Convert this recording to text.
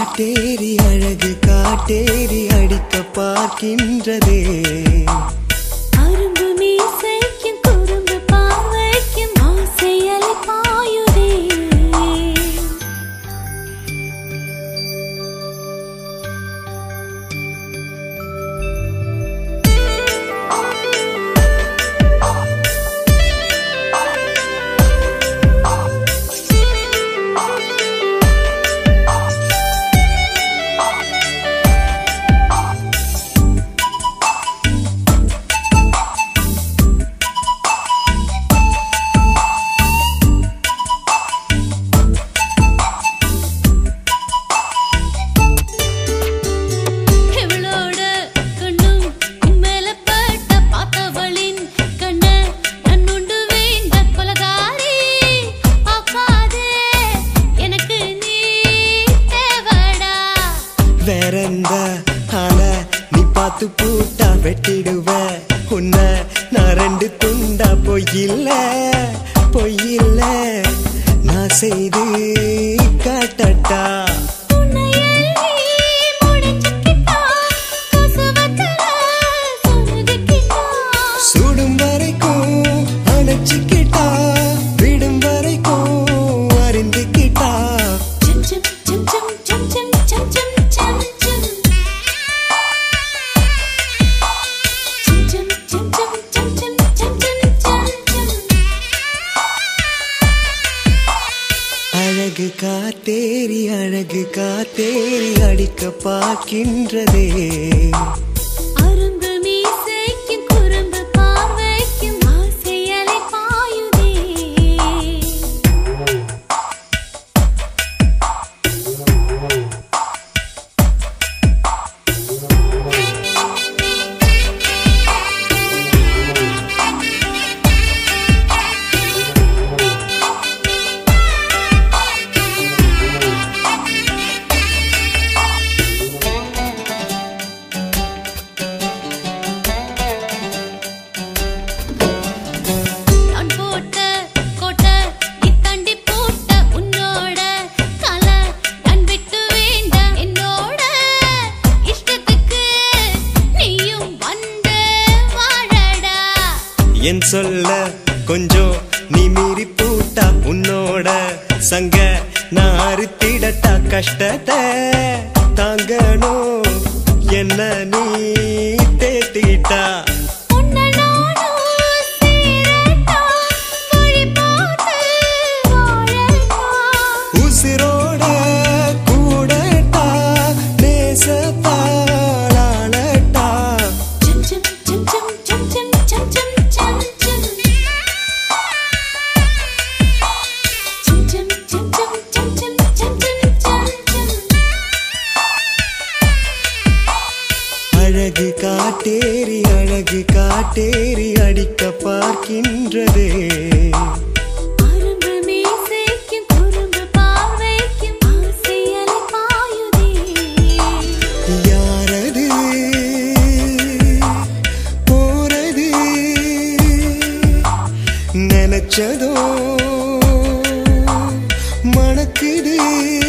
காட்டேரி அழகு காட்டேரி அடிக்க பார்க்கின்றதே. அரும்பு மீசைக்கும் குறும்பு பார்வைக்கும் ஆசை அலை பாயுதே. வேறெந்த ஆன நீ பார்த்து பூட்டா வெட்டிடுவ உன்ன நான் ரெண்டு துண்டா. பொய்யில்ல பொய்யில்ல நான் செய்து காட்டட்டா. சுடும் வரைக்கும் அணைச்சிக்கிட்டா விடும் வரைக்கும் அறிந்துக்கிட்டா. அழகு காத்தேரி அடிக்க பார்க்கின்றதே. அரும்பு மீசைக்கும் குறும்பு பார்வைக்கும் ஆசை அலை பாயுதே. என் சொல்ல கொஞ்சம் நீ மீறி பூட்டா உன்னோட சங்க நான் அறுத்திடட்டா. கஷ்டத்தை தாங்கணும் என்ன நீ தேத்திட்டா. உசிரோட கூடட்டா நேசத்தாளட்டா. அழகு காட்டேரி அடிக்க பார்க்கின்றதே. அரும்பு மீசைக்கும் குறும்பு பார்வைக்கும் ஆசை அலை பாயுதே. யாரது போறது நினைச்சதோ மணக்குது.